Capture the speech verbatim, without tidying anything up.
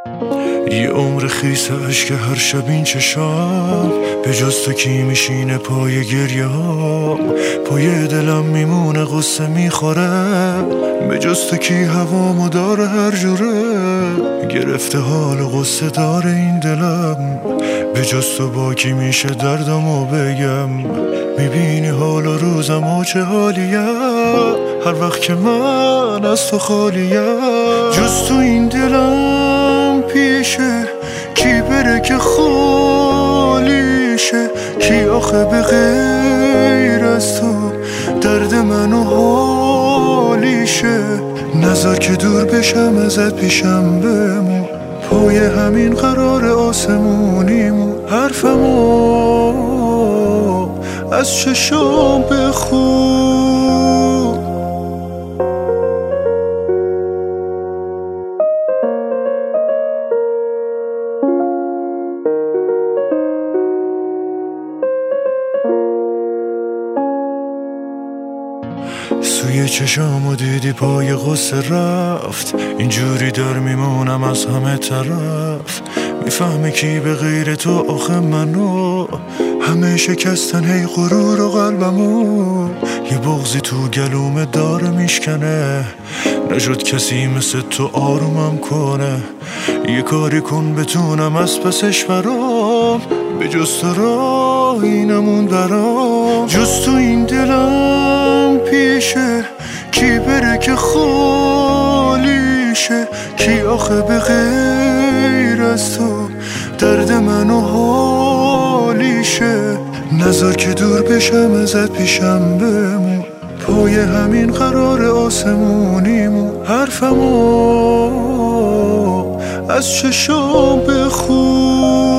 یه عمر خیس عشق هر شب این چشام، به جز تو کی میشینه پای گریه ها؟ پای دلم میمونه قصه میخوره، به جز تو کی هوامو داره هر جوره؟ گرفته حال قصه داره این دلم، به جز تو با کی میشه دردمو بگم؟ میبینی حال و روزم و چه حالیه هر وقت که من از تو خالیم؟ جز تو این دلم پیشه، کی بره که خالیشه؟ کی آخه به غیر از تو درد منو حالیشه؟ نذار که دور بشم ازت پیشم بمون، پای همین قرار آسمونیمون. حرفمو از چشام بخون، سوی چشامو دیدی پای غصه رفت، اینجوری در میمونم از همه طرف. میفهمی کی به غیر تو آخه منو؟ همه شکستن هی غرور و قلبمو، یه بغضی تو گلومه داره میشکنه، نشد کسی مثل تو آرومم کنه. یه کاری کن بتونم از پسش برام، به جز تو راهی نموند برام. جز تو این دلم پیشه، کی بره که خالیشه؟ کی آخه به غیر از تو درد منو حالیشه؟ نذار که دور بشم ازت پیشم بمون، پای همین قرار آسمونیمون. حرفمو از چشام بخون.